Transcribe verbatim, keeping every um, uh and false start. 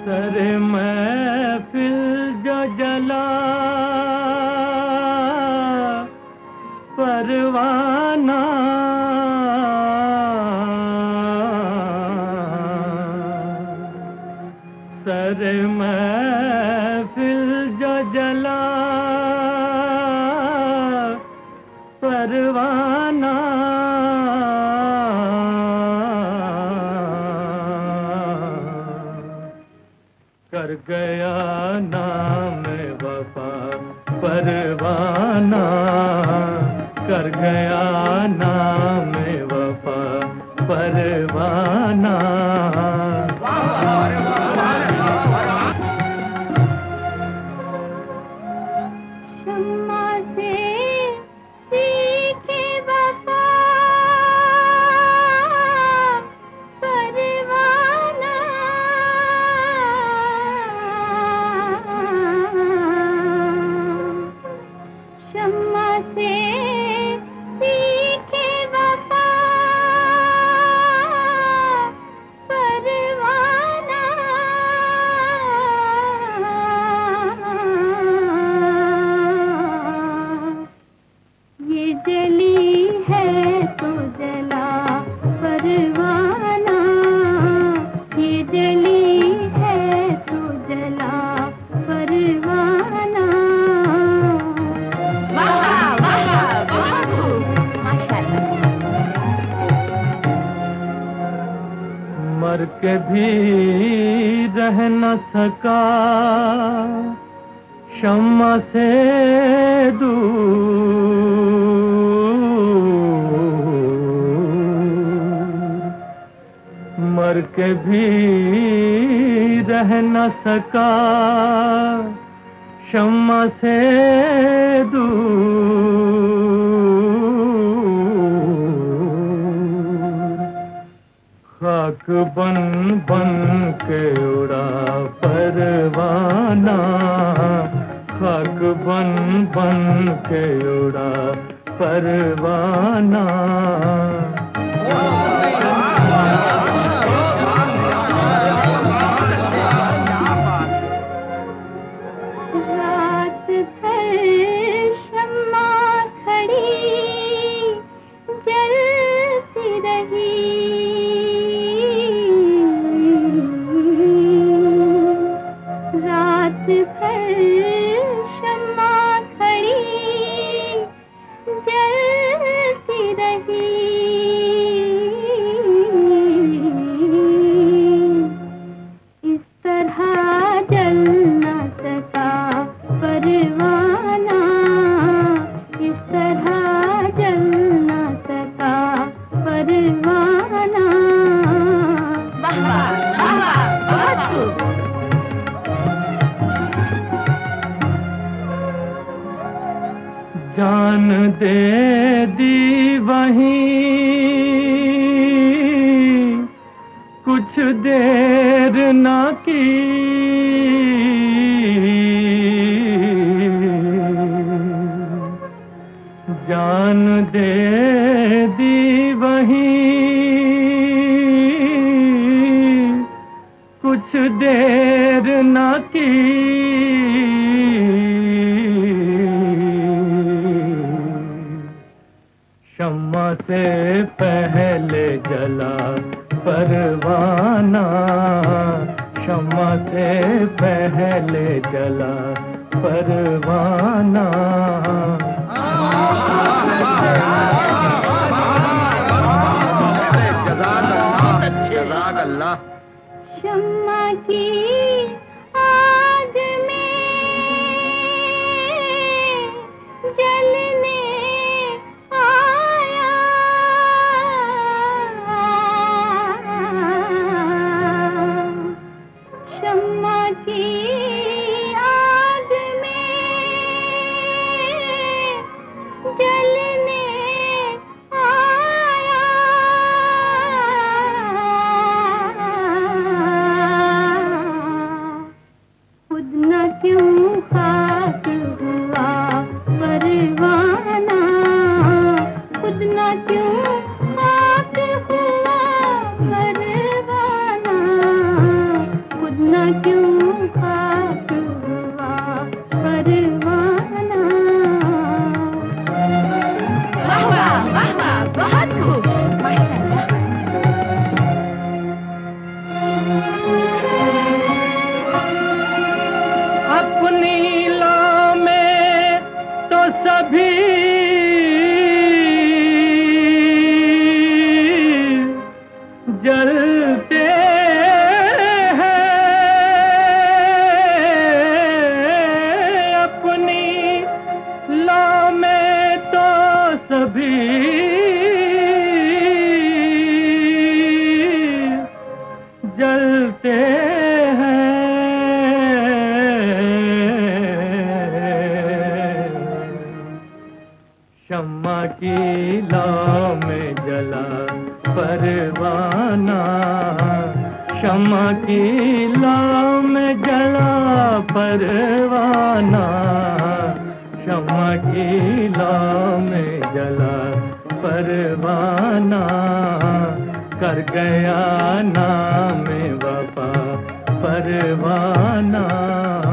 सरे महफिल जो जला परवाना, सरे महफिल जो जला परवाना, कर गया नाम वफा परवाना, कर गया नाम वफा परवाना। शम्मा से सीखे वफा परवाना, शम्मा से सीखे वफा परवाना, ये जली है तो जला परवाना, ये जली है तो जला परवाना। वाह वाह बहुत खूब, माशाअल्लाह। मर के भी रह न सका शम्मा से दूर, मर के भी रह न सका शम्मा से दूर। खाक बन बन के उड़ा परवाना, खाक बन बन के उड़ा परवाना। रात भर शम्मा खड़ी जलती रही, रात भर शम्मा खड़ी जलती रही। इस तरह जल न सका परवाना, इस तरह जल न सका परवाना। वाह वाह वाह बहुत खूब। जान दे दी वहीं कुछ देर ना की, जान दे दी वहीं कुछ देर ना की। शम्मा से पहले जला परवाना, शम्मा से पहले जला परवाना। जज़ाक अल्लाह। शम्मा की आग में जलने आया, शम्मा की आग में जलने आया। खुद न जलते हैं, शम्मा की लौ में जला परवाना, शम्मा की लौ में जला परवाना, शम्मा की लौ में जला परवाना, कर गया नाम वफा परवाना।